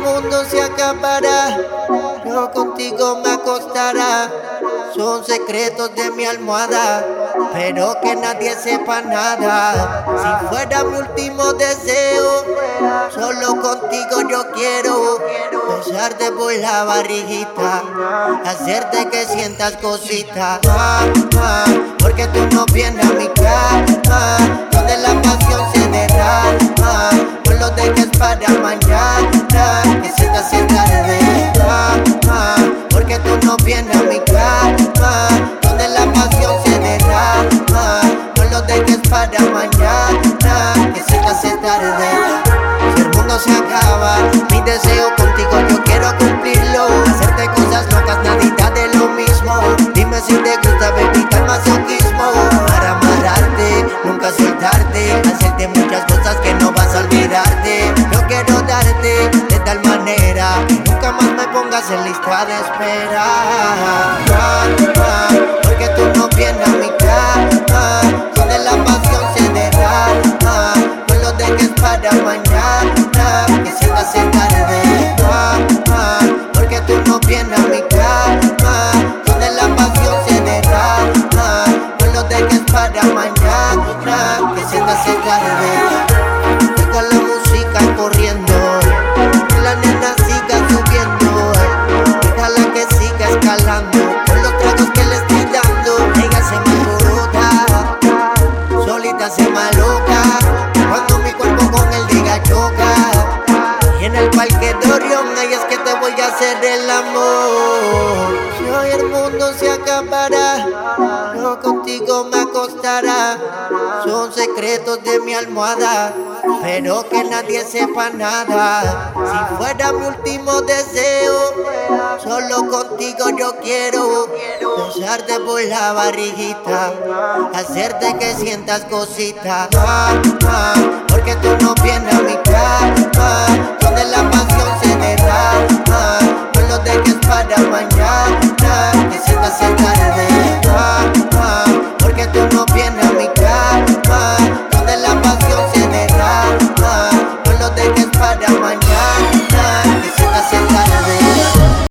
mundo se acabará, yo contigo me acostará. Son secretos de mi almohada, pero que nadie sepa nada. Si fuera mi último deseo, solo contigo yo quiero besarte por la barriguita, hacerte que sientas cositas. Porque tú no vienes a mi cama, donde la pasión se derrama. No lo dejes para mañana, que se te hace tarde. Porque tú no vienes a mi cama, donde la pasión se derrama. No lo dejes para mañana, que se te hace tarde. Si el mundo se acaba, mi deseo contigo yo quiero cumplirlo. Hacerte cosas locas, nadita de lo mismo. Dime si te gusta, baby, el masoquismo. Para amarrarte, nunca soltarte, hacerte muchas cosas que no vas a olvidarte. Yo quiero darte de tal manera que nunca más me pongas en lista de espera. Porque tú no vienes a mi cama, donde la pasión se derrama. No lo dejes para mañana, que se te hace tarde. Porque tú no vienes a mi cama, donde la pasión se derrama. No lo dejes para mañana, que se te hace tarde. Deja la música corriendo, que la nena siga subiendo, déjala que siga escalando. Con los tragos que le estoy dando, ella se me alborota, solita se maloca, cuando mi cuerpo con el diga choca. Y en el parque de Orión, ahí es que te voy a hacer el amor. Si hoy el mundo se acabará, yo contigo me acostará. Son secretos de mi almohada, pero que nadie sepa nada. Si fuera mi último deseo, solo contigo yo quiero besarte por la barriguita, hacerte que sientas cositas. Porque tú no vienes a mi cama, donde la pasión se derrama. No lo dejes para mañana, que se te hace tarde.